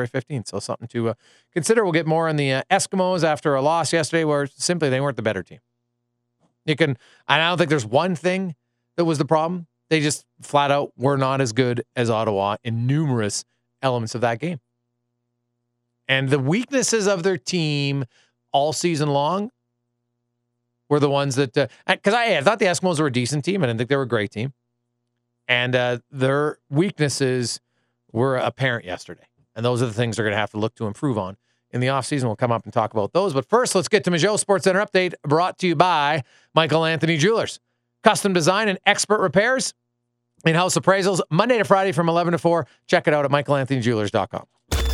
February 15th. So something to consider. We'll get more on the Eskimos after a loss yesterday where simply they weren't the better team. I don't think there's one thing that was the problem. They just flat out were not as good as Ottawa in numerous elements of that game. And the weaknesses of their team all season long were the ones that, because I thought the Eskimos were a decent team. I didn't think they were a great team. And their weaknesses were apparent yesterday. And those are the things they're going to have to look to improve on in the offseason. We'll come up and talk about those. But first, let's get to Majot Sports Center Update, brought to you by Michael Anthony Jewelers. Custom design and expert repairs, in-house appraisals, Monday to Friday from 11 to 4. Check it out at michaelanthonykjewelers.com.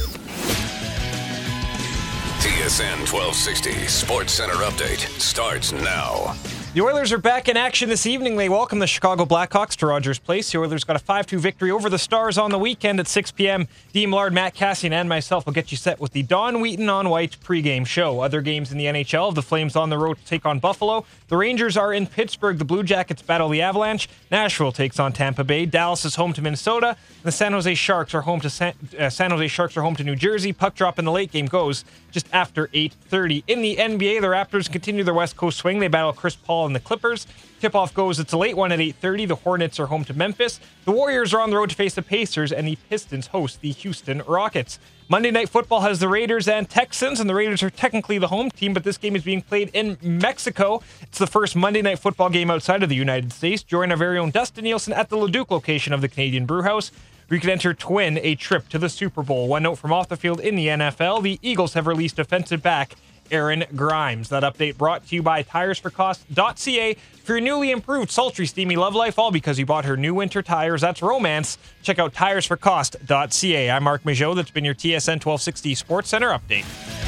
TSN 1260 Sports Center Update starts now. The Oilers are back in action this evening. They welcome the Chicago Blackhawks to Rogers Place. The Oilers got a 5-2 victory over the Stars on the weekend at 6 p.m. Dean Millard, Matt Cassian, and myself will get you set with the Don Wheaton on White pregame show. Other games in the NHL, the Flames on the road to take on Buffalo. The Rangers are in Pittsburgh. The Blue Jackets battle the Avalanche. Nashville takes on Tampa Bay. Dallas is home to Minnesota. The San Jose Sharks are home to New Jersey. Puck drop in the late game goes just after 8:30. In the NBA, the Raptors continue their West Coast swing. They battle Chris Paul and the Clippers. Tip-off goes, it's a late one at 8:30. The Hornets are home to Memphis. The Warriors are on the road to face the Pacers, and the Pistons host the Houston Rockets. Monday Night Football has the Raiders and Texans, and the Raiders are technically the home team, but this game is being played in Mexico. It's the first Monday Night Football game outside of the United States. Join our very own Dustin Nielsen at the Leduc location of the Canadian Brewhouse, where you can enter to win a trip to the Super Bowl. One note from off the field in the NFL, the Eagles have released defensive back Aaron Grimes. That update brought to you by TiresForCost.ca. For your newly improved, sultry, steamy love life, all because you bought her new winter tires. That's romance. Check out TiresForCost.ca. I'm Mark Majot. That's been your TSN 1260 Sports Center update.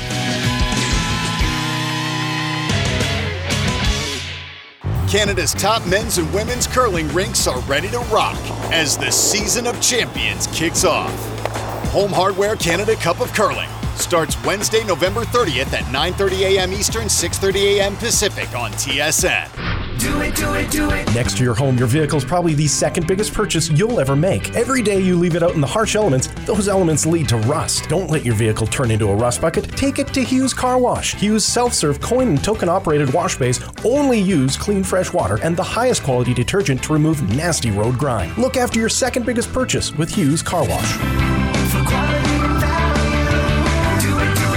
Canada's top men's and women's curling rinks are ready to rock as the season of champions kicks off. Home Hardware Canada Cup of Curling starts Wednesday, November 30th at 9:30 a.m. Eastern, 6:30 a.m. Pacific on TSN. Do it, do it, do it. Next to your home, your vehicle's probably the second biggest purchase you'll ever make. Every day you leave it out in the harsh elements, those elements lead to rust. Don't let your vehicle turn into a rust bucket. Take it to Hughes Car Wash. Hughes self-serve coin and token operated wash bays only use clean fresh water and the highest quality detergent to remove nasty road grime. Look after your second biggest purchase with Hughes Car Wash. For quality and value, do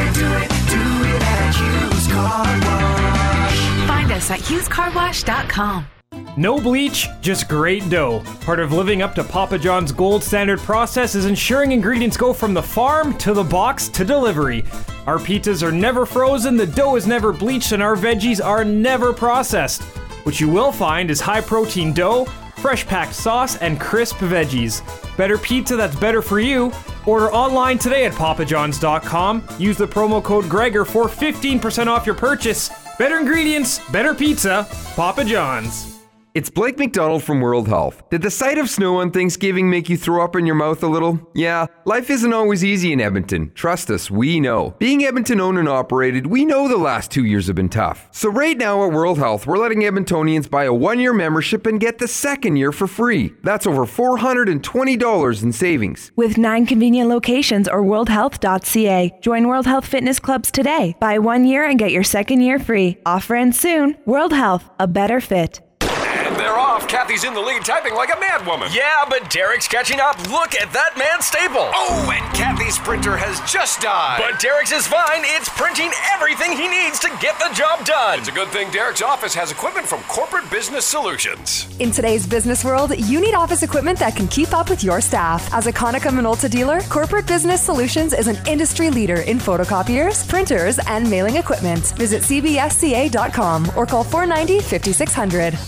it at Hughes Car Wash. Find us at HughesCarWash.com. No bleach, just great dough. Part of living up to Papa John's gold standard process is ensuring ingredients go from the farm to the box to delivery. Our pizzas are never frozen, the dough is never bleached, and our veggies are never processed. What you will find is high-protein dough, fresh packed sauce, and crisp veggies. Better pizza that's better for you. Order online today at papajohns.com. Use the promo code Gregor for 15% off your purchase. Better ingredients, better pizza, Papa John's. It's Blake McDonald from World Health. Did the sight of snow on Thanksgiving make you throw up in your mouth a little? Yeah, life isn't always easy in Edmonton. Trust us, we know. Being Edmonton owned and operated, we know the last 2 years have been tough. So right now at World Health, we're letting Edmontonians buy a 1-year membership and get the second year for free. That's over $420 in savings. With 9 convenient locations or worldhealth.ca. Join World Health Fitness Clubs today. Buy 1 year and get your second year free. Offer ends soon. World Health, a better fit. They're off. Kathy's in the lead, typing like a mad woman. Yeah, but Derek's catching up. Look at that man staple. Oh, and Kathy's printer has just died. But Derek's is fine. It's printing everything he needs to get the job done. It's a good thing Derek's office has equipment from Corporate Business Solutions. In today's business world, you need office equipment that can keep up with your staff. As a Konica Minolta dealer, Corporate Business Solutions is an industry leader in photocopiers, printers, and mailing equipment. Visit cbsca.com or call 490-5600.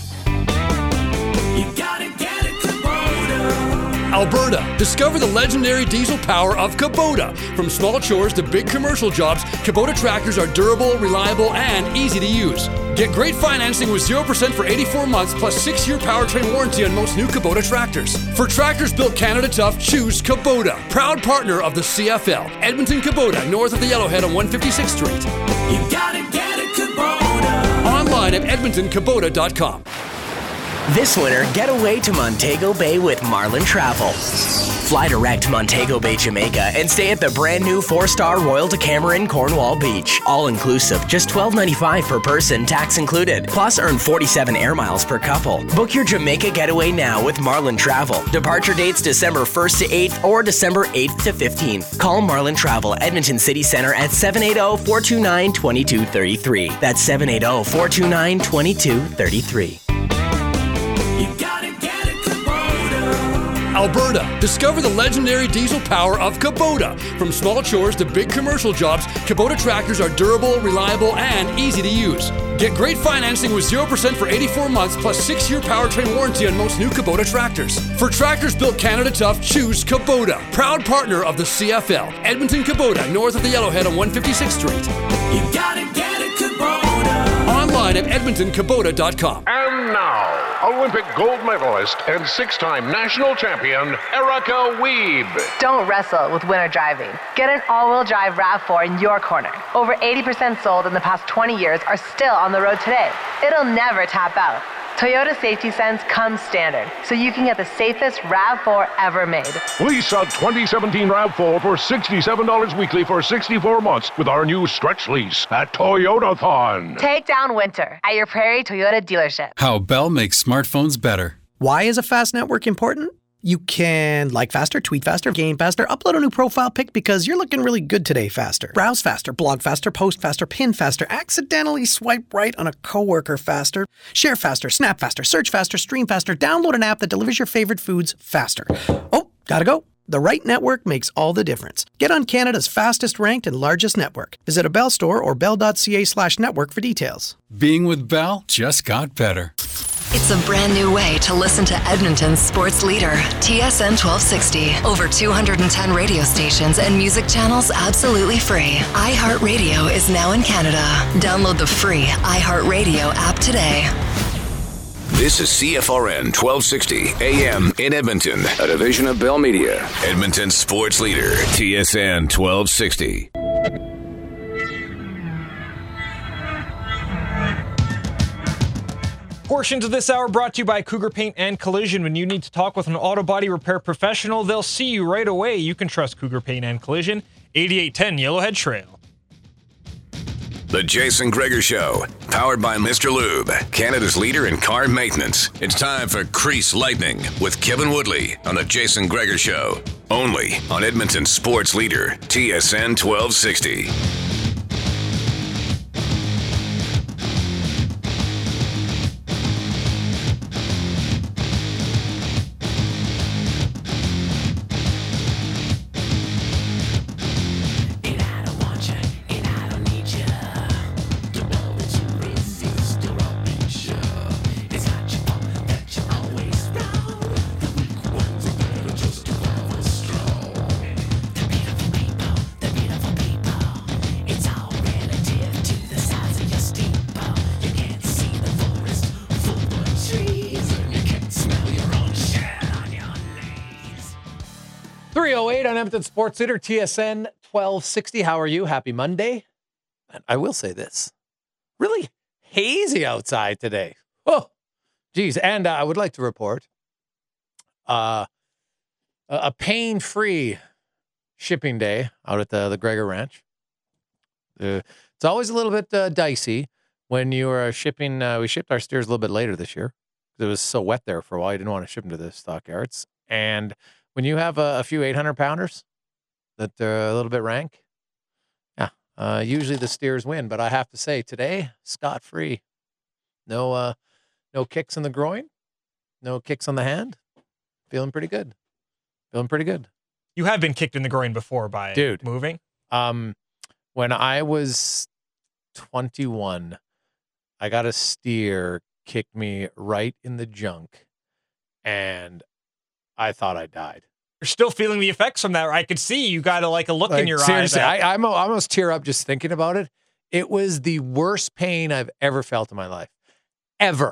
You gotta get it, Kubota. Alberta, discover the legendary diesel power of Kubota. From small chores to big commercial jobs, Kubota tractors are durable, reliable, and easy to use. Get great financing with 0% for 84 months plus 6-year powertrain warranty on most new Kubota tractors. For tractors built Canada tough, choose Kubota. Proud partner of the CFL. Edmonton Kubota, north of the Yellowhead on 156th Street. You gotta get it, Kubota. Online at edmontonkubota.com. This winter, get away to Montego Bay with Marlin Travel. Fly direct to Montego Bay, Jamaica, and stay at the brand new 4-star Royal Decameron Cornwall Beach. All inclusive, just $12.95 per person, tax included. Plus, earn 47 air miles per couple. Book your Jamaica getaway now with Marlin Travel. Departure dates December 1st to 8th or December 8th to 15th. Call Marlin Travel, Edmonton City Centre at 780-429-2233. That's 780-429-2233. Alberta, discover the legendary diesel power of Kubota. From small chores to big commercial jobs, Kubota tractors are durable, reliable, and easy to use. Get great financing with 0% for 84 months plus 6-year powertrain warranty on most new Kubota tractors. For tractors built Canada tough, choose Kubota. Proud partner of the CFL. Edmonton Kubota, north of the Yellowhead on 156th Street. You gotta get a Kubota. Online at edmontonkubota.com. And now, Olympic gold medalist and 6-time national champion, Erica Wiebe. Don't wrestle with winter driving. Get an all-wheel drive RAV4 in your corner. Over 80% sold in the past 20 years are still on the road today. It'll never tap out. Toyota Safety Sense comes standard, so you can get the safest RAV4 ever made. Lease a 2017 RAV4 for $67 weekly for 64 months with our new stretch lease at Toyotathon. Take down winter at your Prairie Toyota dealership. How Bell makes smartphones better. Why is a fast network important? You can like faster, tweet faster, game faster, upload a new profile pic because you're looking really good today faster. Browse faster, blog faster, post faster, pin faster, accidentally swipe right on a coworker faster, share faster, snap faster, search faster, stream faster, download an app that delivers your favorite foods faster. Oh, gotta go. The right network makes all the difference. Get on Canada's fastest ranked and largest network. Visit a Bell store or bell.ca/network for details. Being with Bell just got better. It's a brand new way to listen to Edmonton's sports leader, TSN 1260. Over 210 radio stations and music channels absolutely free. iHeartRadio is now in Canada. Download the free iHeartRadio app today. This is CFRN 1260 AM in Edmonton, a division of Bell Media. Edmonton's sports leader, TSN 1260. Portions of this hour brought to you by Cougar Paint and Collision. When you need to talk with an auto body repair professional, they'll see you right away. You can trust Cougar Paint and Collision. 8810 Yellowhead Trail. The Jason Gregor Show, powered by Mr. Lube, Canada's leader in car maintenance. It's time for Crease Lightning with Kevin Woodley on the Jason Gregor Show, only on Edmonton's sports leader, TSN 1260. On Edmonton Sports Leader, TSN 1260. How are you? Happy Monday. And I will say this, really hazy outside today. Oh, geez. And I would like to report a pain-free shipping day out at the Gregor Ranch. It's always a little bit dicey when you are shipping. We shipped our steers a little bit later this year because it was so wet there for a while. You didn't want to ship them to the stockyards. And when you have a few 800-pounders that are a little bit rank, usually the steers win. But I have to say, today, scot-free. No kicks in the groin, no kicks on the hand. Feeling pretty good. You have been kicked in the groin before by moving? When I was 21, I got a steer kick me right in the junk, and I thought I died. You're still feeling the effects from that. I could see you got a look in your seriously, eyes. I almost tear up just thinking about it. It was the worst pain I've ever felt in my life. Ever.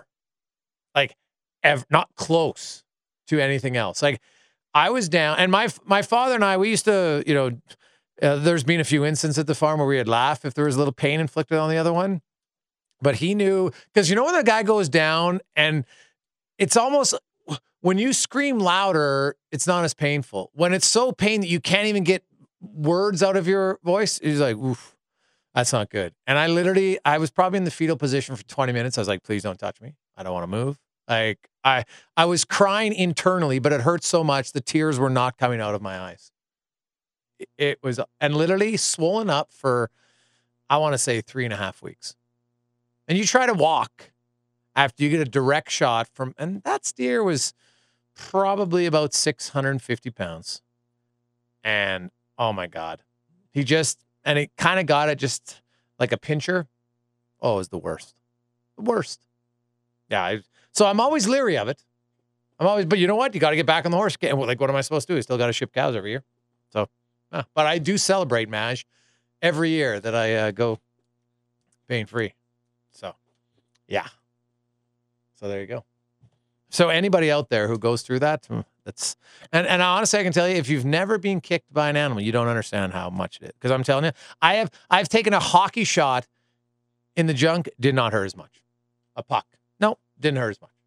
Ever. Not close to anything else. I was down, and my father and I, we used to, there's been a few instances at the farm where we would laugh if there was a little pain inflicted on the other one. But he knew, because when the guy goes down and it's almost when you scream louder, it's not as painful. When it's so pain that you can't even get words out of your voice, it's like, oof, that's not good. And I was probably in the fetal position for 20 minutes. I was like, please don't touch me. I don't want to move. Like I was crying internally, but it hurt so much. The tears were not coming out of my eyes. It was, and literally swollen up for, I want to say 3.5 weeks. And you try to walk after you get a direct shot from, and that steer was probably about 650 pounds. And oh my God, and it kind of got it just like a pincher. Oh, it was the worst. The worst. Yeah. So I'm always leery of it. But you know what? You got to get back on the horse. Like, what am I supposed to do? I still got to ship cows every year. So, but I do celebrate, Maj, every year that I go pain-free. So, yeah. So there you go. So anybody out there who goes through that, and honestly, I can tell you, if you've never been kicked by an animal, you don't understand how much it is. Because I'm telling you, I've taken a hockey shot in the junk, did not hurt as much. A puck. No, didn't hurt as much.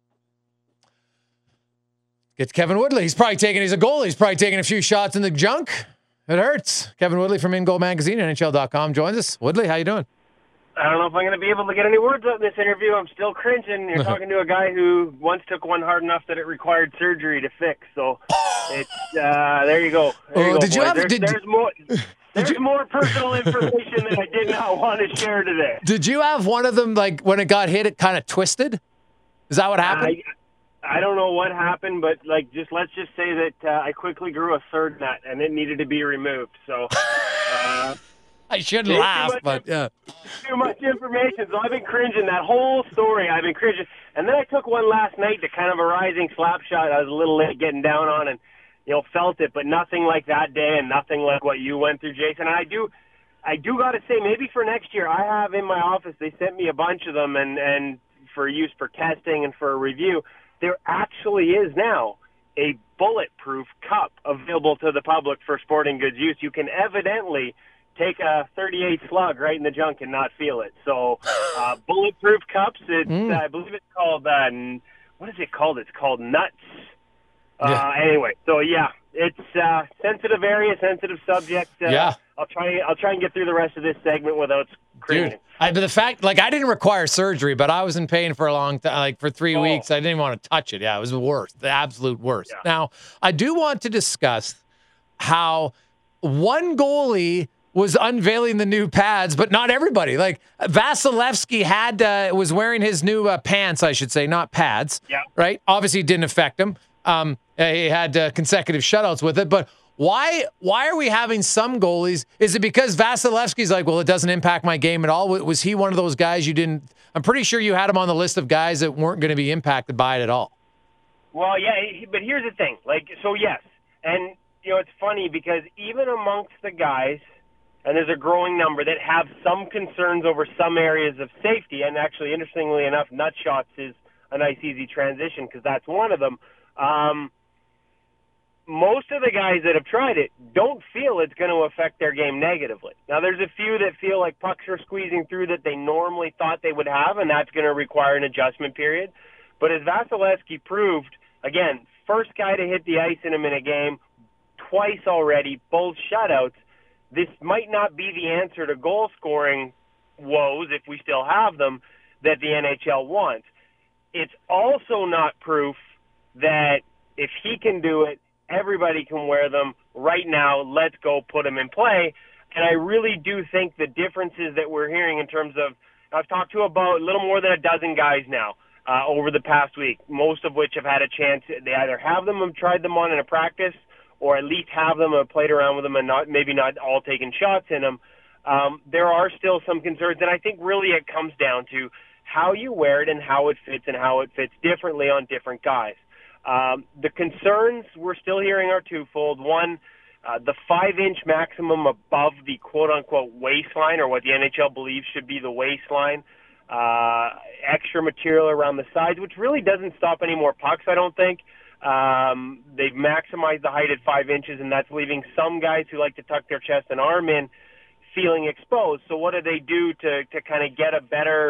Get Kevin Woodley. He's a goalie. He's probably taking a few shots in the junk. It hurts. Kevin Woodley from In Goal Magazine, NHL.com joins us. Woodley, how you doing? I don't know if I'm going to be able to get any words out in this interview. I'm still cringing. You're talking to a guy who once took one hard enough that it required surgery to fix. So it's there you go. There's more personal information that I did not want to share today. Did you have one of them, like when it got hit, it kind of twisted? Is that what happened? I don't know what happened, but let's just say that I quickly grew a third nut and it needed to be removed. So I shouldn't laugh, but yeah. Too much information, so I've been cringing. That whole story, I've been cringing. And then I took one last night to kind of a rising slap shot. I was a little late getting down on and, felt it, but nothing like that day and nothing like what you went through, Jason. And I do got to say, maybe for next year, I have in my office, they sent me a bunch of them and for use for testing and for a review. There actually is now a bulletproof cup available to the public for sporting goods use. You can evidently take a 38 slug right in the junk and not feel it. So bulletproof cups, I believe it's called, what is it called? It's called Nuts. Anyway, so yeah, it's sensitive area, sensitive subject. I'll try and get through the rest of this segment without screaming. Dude, but the fact, I didn't require surgery, but I was in pain for a long time, for 3 weeks. I didn't even want to touch it. Yeah, it was the worst, the absolute worst. Yeah. Now, I do want to discuss how one goalie was unveiling the new pads, but not everybody. Like Vasilevsky was wearing his new pants, I should say, not pads. Yeah. Right? Obviously, it didn't affect him. He had consecutive shutouts with it, but why are we having some goalies? Is it because Vasilevsky's like, well, it doesn't impact my game at all? Was he one of those guys you didn't? I'm pretty sure you had him on the list of guys that weren't going to be impacted by it at all. Well, yeah, but here's the thing. Yes. And, it's funny because even amongst the guys, and there's a growing number that have some concerns over some areas of safety, and actually, interestingly enough, nut shots is a nice, easy transition because that's one of them. Most of the guys that have tried it don't feel it's going to affect their game negatively. Now, there's a few that feel like pucks are squeezing through that they normally thought they would have, and that's going to require an adjustment period. But as Vasilevsky proved, again, first guy to hit the ice in a minute game, twice already, both shutouts, this might not be the answer to goal-scoring woes, if we still have them, that the NHL wants. It's also not proof that if he can do it, everybody can wear them right now. Let's go put them in play. And I really do think the differences that we're hearing in terms of, I've talked to about a little more than a dozen guys now over the past week, most of which have had a chance. They either have them and tried them on in a practice or at least have them and played around with them and maybe not all taking shots in them. There are still some concerns, and I think really it comes down to how you wear it and how it fits differently on different guys. The concerns we're still hearing are twofold. One, the 5-inch maximum above the quote-unquote waistline, or what the NHL believes should be the waistline, extra material around the sides, which really doesn't stop any more pucks, I don't think. They've maximized the height at 5 inches, and that's leaving some guys who like to tuck their chest and arm in feeling exposed. So what do they do to kind of get a better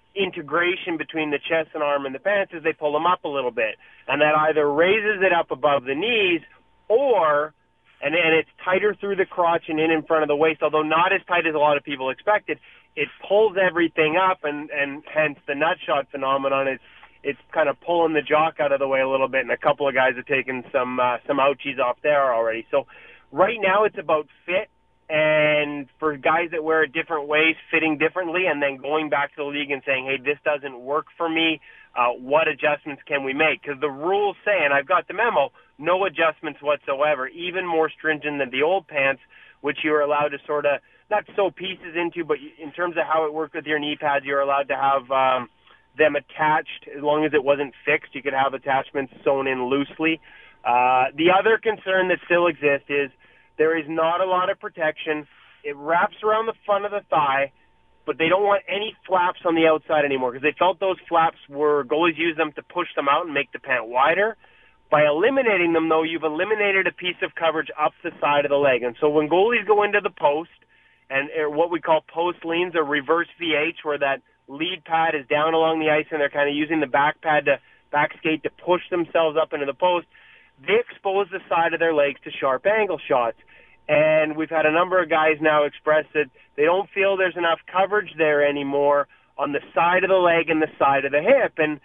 integration between the chest and arm and the pants is they pull them up a little bit. And that either raises it up above the knees or, and it's tighter through the crotch and in front of the waist, although not as tight as a lot of people expected. It pulls everything up, and hence the nut shot phenomenon. It's kind of pulling the jock out of the way a little bit, and a couple of guys have taken some ouchies off there already. So right now it's about fit, and for guys that wear it different ways, fitting differently, and then going back to the league and saying, hey, this doesn't work for me, what adjustments can we make? Because the rules say, and I've got the memo, no adjustments whatsoever, even more stringent than the old pants, which you were allowed to sort of not sew pieces into, but in terms of how it worked with your knee pads, you're allowed to have them attached as long as it wasn't fixed. You could have attachments sewn in loosely. The other concern that still exists is there is not a lot of protection. It wraps around the front of the thigh, but they don't want any flaps on the outside anymore because they felt those flaps goalies use them to push them out and make the pant wider. By eliminating them, though, you've eliminated a piece of coverage up the side of the leg. And so when goalies go into the post, and what we call post leans or reverse VH, where that lead pad is down along the ice and they're kind of using the back pad to back skate to push themselves up into the post, they expose the side of their legs to sharp angle shots. And we've had a number of guys now express that they don't feel there's enough coverage there anymore on the side of the leg and the side of the hip. And,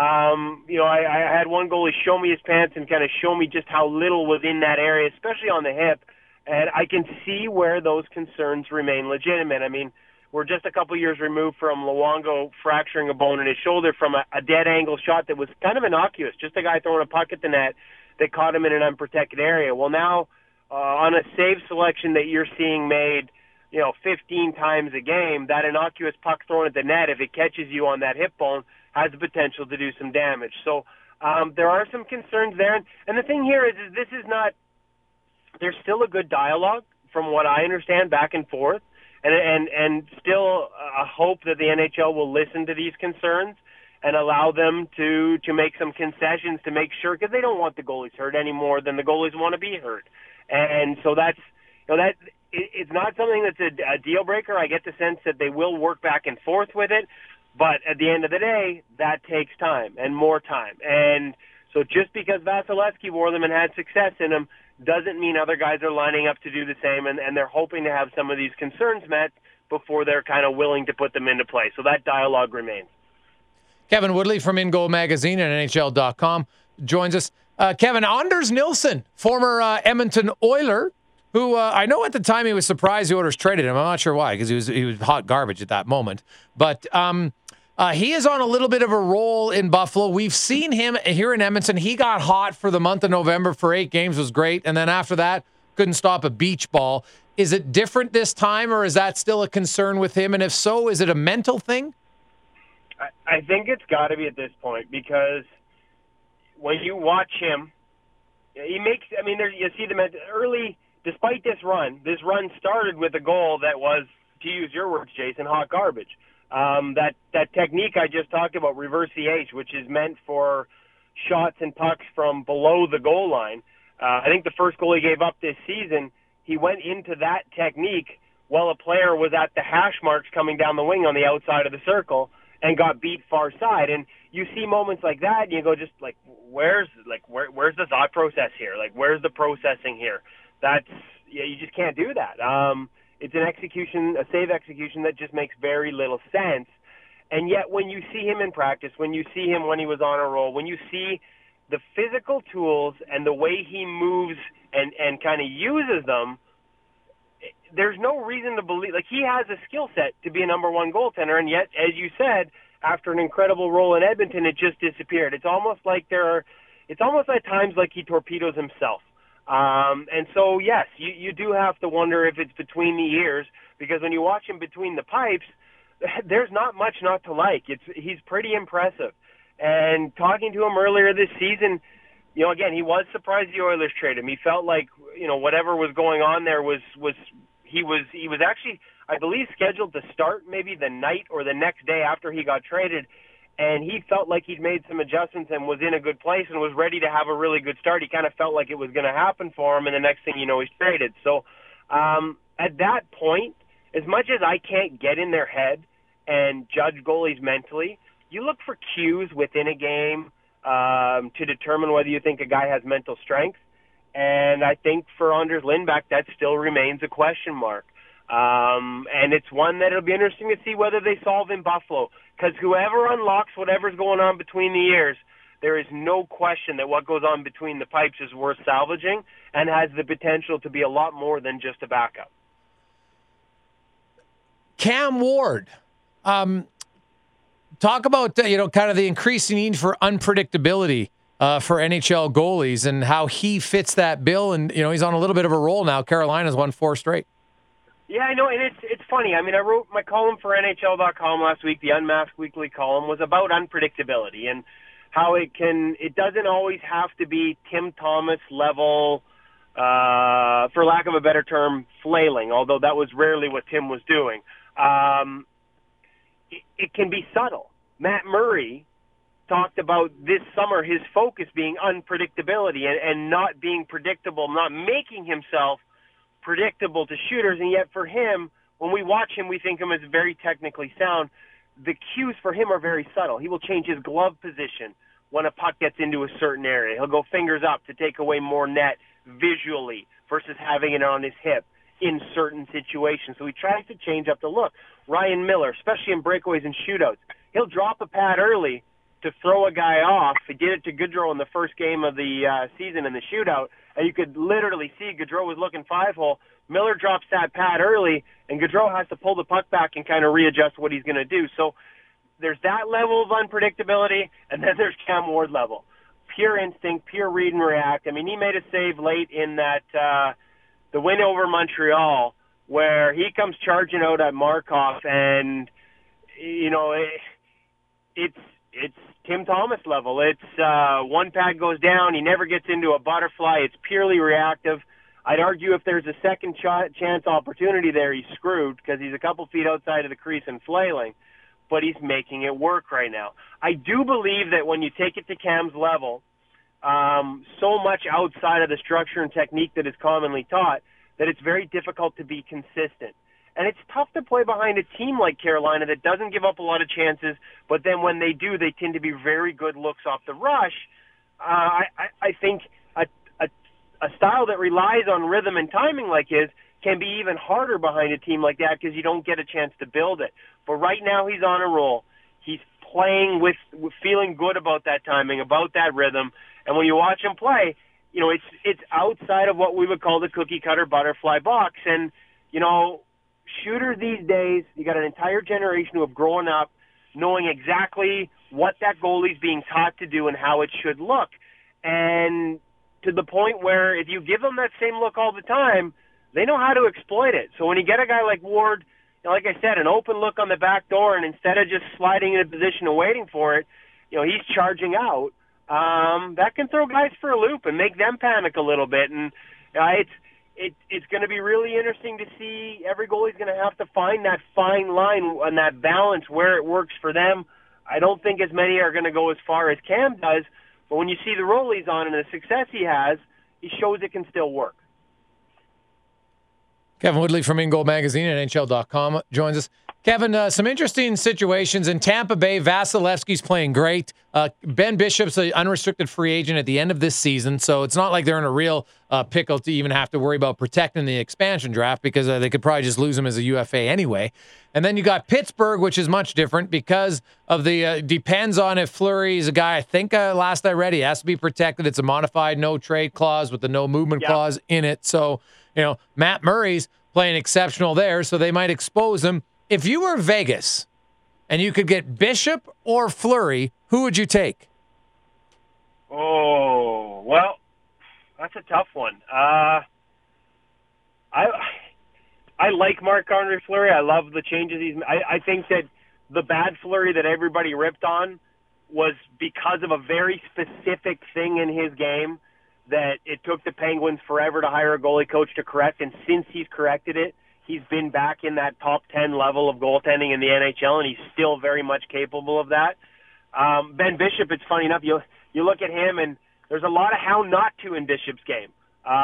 I had one goalie show me his pants and kind of show me just how little was in that area, especially on the hip. And I can see where those concerns remain legitimate. I mean, we're just a couple years removed from Luongo fracturing a bone in his shoulder from a dead angle shot that was kind of innocuous, just a guy throwing a puck at the net that caught him in an unprotected area. Well, now on a save selection that you're seeing made, 15 times a game, that innocuous puck thrown at the net, if it catches you on that hip bone, has the potential to do some damage. So there are some concerns there. And the thing here is this is not – there's still a good dialogue from what I understand back and forth, and still a hope that the NHL will listen to these concerns and allow them to make some concessions to make sure, because they don't want the goalies hurt any more than the goalies want to be hurt. And so that's it's not something that's a deal breaker. I get the sense that they will work back and forth with it, but at the end of the day, that takes time and more time. And so just because Vasilevsky wore them and had success in them doesn't mean other guys are lining up to do the same, and they're hoping to have some of these concerns met before they're kind of willing to put them into play. So that dialogue remains. Kevin Woodley from In Goal Magazine and NHL.com joins us. Kevin, Anders Nilsson, former Edmonton Oiler, who I know at the time he was surprised the Oilers traded him. I'm not sure why, because he was hot garbage at that moment. But he is on a little bit of a roll in Buffalo. We've seen him here in Edmonton. He got hot for the month of November for 8 games, was great. And then after that, couldn't stop a beach ball. Is it different this time, or is that still a concern with him? And if so, is it a mental thing? I think it's got to be at this point, because when you watch him, he makes, you see them early, despite this run started with a goal that was, to use your words, Jason, hot garbage. That technique I just talked about, reverse CH, which is meant for shots and pucks from below the goal line. I think the first goal he gave up this season, he went into that technique while a player was at the hash marks coming down the wing on the outside of the circle and got beat far side. And you see moments like that, and you go, just like, where's the thought process here? Like, where's the processing here? You just can't do that. It's an execution, a save execution that just makes very little sense. And yet when you see him in practice, when you see him when he was on a roll, when you see the physical tools and the way he moves and kind of uses them, there's no reason to believe, like, he has a skill set to be a number one goaltender, and yet, as you said, after an incredible role in Edmonton, it just disappeared. It's almost at times like he torpedoes himself. And so, yes, you do have to wonder if it's between the ears, because when you watch him between the pipes, there's not much not to like. He's pretty impressive. And talking to him earlier this season, again, he was surprised the Oilers traded him. He felt like, whatever was going on there he was actually, I believe, scheduled to start maybe the night or the next day after he got traded. And he felt like he'd made some adjustments and was in a good place and was ready to have a really good start. He kind of felt like it was going to happen for him, and the next thing you know, he's traded. So at that point, as much as I can't get in their head can judge goalies mentally. You look for cues within a game to determine whether you think a guy has mental strength. And I think for Anders Lindback, that still remains a question mark. And it's one that it'll be interesting to see whether they solve in Buffalo. Because whoever unlocks whatever's going on between the ears, there is no question that what goes on between the pipes is worth salvaging and has the potential to be a lot more than just a backup. Cam Ward, talk about kind of the increasing need for unpredictability for NHL goalies and how he fits that bill. And he's on a little bit of a roll now. Carolina's won 4 straight. Yeah, I know, and it's funny. I mean, I wrote my column for NHL.com last week. The Unmasked Weekly column was about unpredictability and how it doesn't always have to be Tim Thomas level, for lack of a better term, flailing, although that was rarely what Tim was doing. It can be subtle. Matt Murray talked about this summer his focus being unpredictability and not being predictable, not making himself predictable to shooters, and yet for him, when we watch him, we think him as very technically sound. The cues for him are very subtle. He will change his glove position when a puck gets into a certain area. He'll go fingers up to take away more net visually versus having it on his hip in certain situations. So he tries to change up the look. Ryan Miller, especially in breakaways and shootouts, he'll drop a pad early to throw a guy off. He did it to Gaudreau in the first game of the season in the shootout, and you could literally see Gaudreau was looking 5-hole. Miller drops that pad early, and Gaudreau has to pull the puck back and kind of readjust what he's going to do. So there's that level of unpredictability, and then there's Cam Ward level. Pure instinct, pure read and react. I mean, he made a save late in that the win over Montreal where he comes charging out at Markov, and, it's Tim Thomas level. It's one pad goes down, he never gets into a butterfly. It's purely reactive. I'd argue if there's a second chance opportunity there, he's screwed because he's a couple feet outside of the crease and flailing, but he's making it work right now. I do believe that when you take it to Cam's level, so much outside of the structure and technique that is commonly taught, that it's very difficult to be consistent. And it's tough to play behind a team like Carolina that doesn't give up a lot of chances, but then when they do, they tend to be very good looks off the rush. I think a style that relies on rhythm and timing like his can be even harder behind a team like that because you don't get a chance to build it. But right now he's on a roll. He's playing with feeling good about that timing, about that rhythm. And when you watch him play, it's outside of what we would call the cookie-cutter butterfly box. And, shooters these days, you got an entire generation who have grown up knowing exactly what that goalie's being taught to do and how it should look. And to the point where if you give them that same look all the time, they know how to exploit it. So when you get a guy like Ward, like I said, an open look on the back door, and instead of just sliding in a position and waiting for it, he's charging out. That can throw guys for a loop and make them panic a little bit. And it's going to be really interesting to see. Every goalie's going to have to find that fine line and that balance where it works for them. I don't think as many are going to go as far as Cam does, but when you see the role he's on and the success he has, he shows it can still work. Kevin Woodley from In Goal Magazine at NHL.com joins us. Kevin, some interesting situations in Tampa Bay. Vasilevsky's playing great. Ben Bishop's an unrestricted free agent at the end of this season, so it's not like they're in a real pickle to even have to worry about protecting the expansion draft because they could probably just lose him as a UFA anyway. And then you got Pittsburgh, which is much different because of the depends on if Fleury's a guy. I think last I read, he has to be protected. It's a modified no trade clause with the no movement clause in it. So, Matt Murray's playing exceptional there, so they might expose him. If you were Vegas and you could get Bishop or Fleury, who would you take? Oh, well, that's a tough one. I like Marc-Andre Fleury. I love the changes he's made. I think that the bad Fleury that everybody ripped on was because of a very specific thing in his game that it took the Penguins forever to hire a goalie coach to correct, and since he's corrected it, he's been back in that top 10 level of goaltending in the NHL, and he's still very much capable of that. Ben Bishop, it's funny enough, you look at him, and there's a lot of how not to in Bishop's game.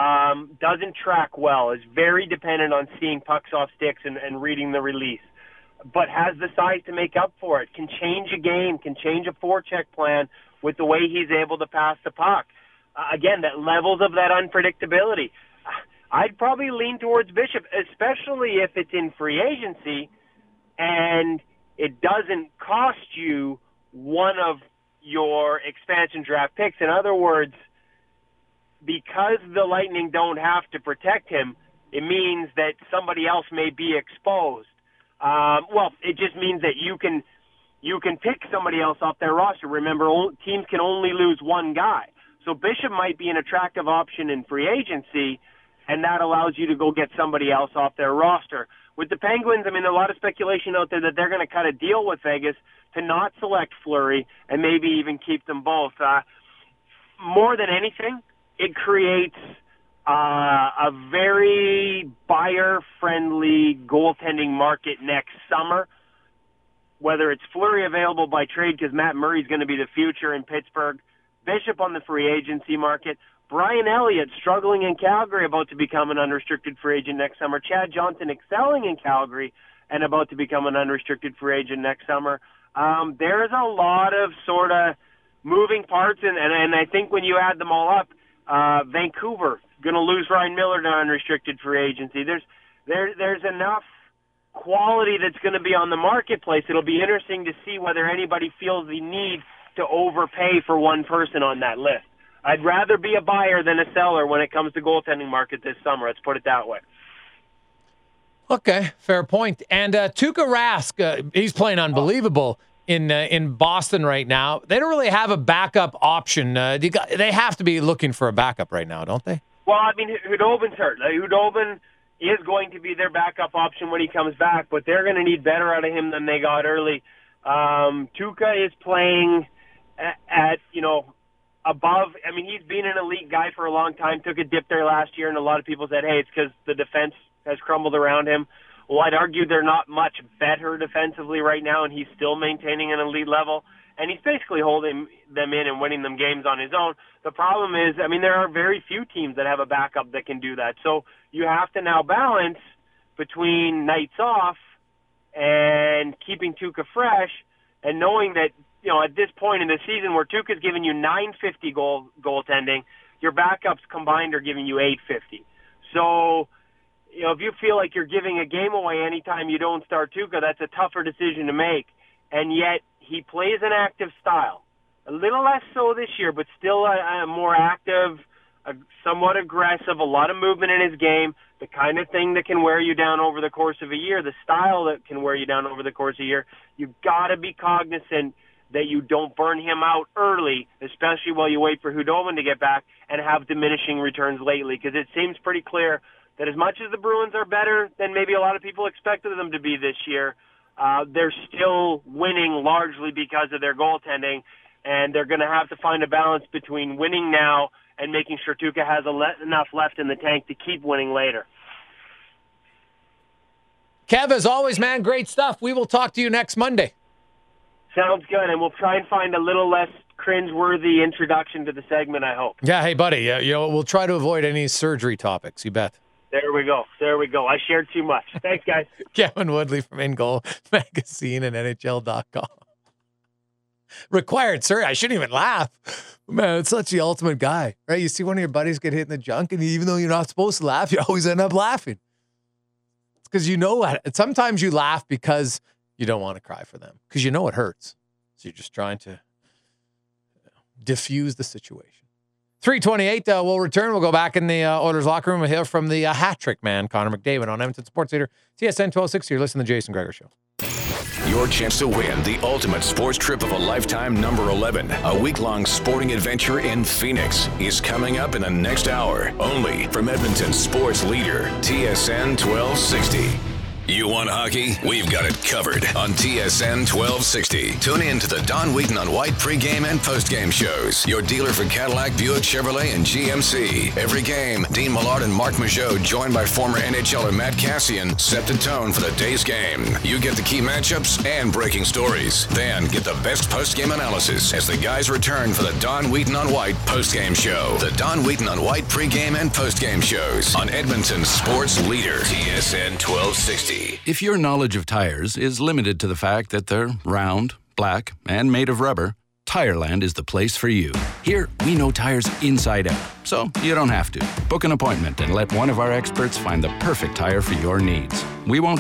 Doesn't track well, is very dependent on seeing pucks off sticks and reading the release. but has the size to make up for it, can change a game, can change a forecheck plan with the way he's able to pass the puck. Again, that levels of that unpredictability. I'd probably lean towards Bishop, especially if it's in free agency and it doesn't cost you one of your expansion draft picks. In other words, because the Lightning don't have to protect him, it means that somebody else may be exposed. Well, it just means that you can pick somebody else off their roster. Remember, teams can only lose one guy. So Bishop might be an attractive option in free agency, and that allows you to go get somebody else off their roster. With the Penguins, I mean, a lot of speculation out there that they're going to cut a deal with Vegas to not select Fleury and maybe even keep them both. More than anything, it creates a very buyer-friendly goaltending market next summer. Whether it's Fleury available by trade because Matt Murray's going to be the future in Pittsburgh, Bishop on the free agency market, Brian Elliott struggling in Calgary, about to become an unrestricted free agent next summer, Chad Johnson excelling in Calgary and about to become an unrestricted free agent next summer. There's a lot of sort of moving parts, and I think when you add them all up, Vancouver going to lose Ryan Miller to unrestricted free agency. There's enough quality that's going to be on the marketplace. It'll be interesting to see whether anybody feels the need to overpay for one person on that list. I'd rather be a buyer than a seller when it comes to goaltending market this summer. Let's put it that way. Okay, fair point. And Tuukka Rask, he's playing unbelievable in Boston right now. They don't really have a backup option. They have to be looking for a backup right now, don't they? Well, I mean, Hudobin's hurt. Hudobin is going to be their backup option when he comes back, but they're going to need better out of him than they got early. Tuukka is playing at above. I mean, he's been an elite guy for a long time, took a dip there last year, and a lot of people said, hey, it's because the defense has crumbled around him. Well, I'd argue they're not much better defensively right now, and he's still maintaining an elite level, and he's basically holding them in and winning them games on his own. The problem is, I mean, there are very few teams that have a backup that can do that. So you have to now balance between nights off and keeping Tuukka fresh and knowing that, at this point in the season where Tuukka's giving you .950 goaltending, your backups combined are giving you .850. So, if you feel like you're giving a game away anytime you don't start Tuukka, that's a tougher decision to make. And yet, he plays an active style. A little less so this year, but still a more active, somewhat aggressive, a lot of movement in his game, the kind of thing that can wear you down over the course of a year, the style that can wear you down over the course of a year. You've got to be cognizant that you don't burn him out early, especially while you wait for Hudobin to get back and have diminishing returns lately, because it seems pretty clear that as much as the Bruins are better than maybe a lot of people expected them to be this year, they're still winning largely because of their goaltending, and they're going to have to find a balance between winning now and making sure Tuukka has enough left in the tank to keep winning later. Kev, as always, man, great stuff. We will talk to you next Monday. Sounds good, and we'll try and find a little less cringeworthy introduction to the segment, I hope. Yeah, hey, buddy, we'll try to avoid any surgery topics, you bet. There we go. I shared too much. Thanks, guys. Kevin Woodley from In Goal Magazine and NHL.com. Required, sir. I shouldn't even laugh. Man, it's such the ultimate guy, right? You see one of your buddies get hit in the junk, and even though you're not supposed to laugh, you always end up laughing. It's because sometimes you laugh because you don't want to cry for them, because it hurts. So you're just trying to diffuse the situation. 3:28, we'll return. We'll go back in the Oilers locker room. We'll hear from the hat trick man, Connor McDavid, on Edmonton Sports Leader, TSN 1260. You're listening to the Jason Gregor Show. Your chance to win the ultimate sports trip of a lifetime, number 11, a week-long sporting adventure in Phoenix, is coming up in the next hour, only from Edmonton Sports Leader, TSN 1260. You want hockey? We've got it covered on TSN 1260. Tune in to the Don Wheaton on White pregame and postgame shows. Your dealer for Cadillac, Buick, Chevrolet, and GMC. Every game, Dean Millard and Mark Mageau, joined by former NHLer Matt Cassian, set the tone for the day's game. You get the key matchups and breaking stories. Then get the best postgame analysis as the guys return for the Don Wheaton on White postgame show. The Don Wheaton on White pregame and postgame shows on Edmonton Sports Leader, TSN 1260. Woodley. If your knowledge of tires is limited to the fact that they're round, black, and made of rubber, Tireland is the place for you. Here, we know tires inside out, so you don't have to. Book an appointment and let one of our experts find the perfect tire for your needs. We won't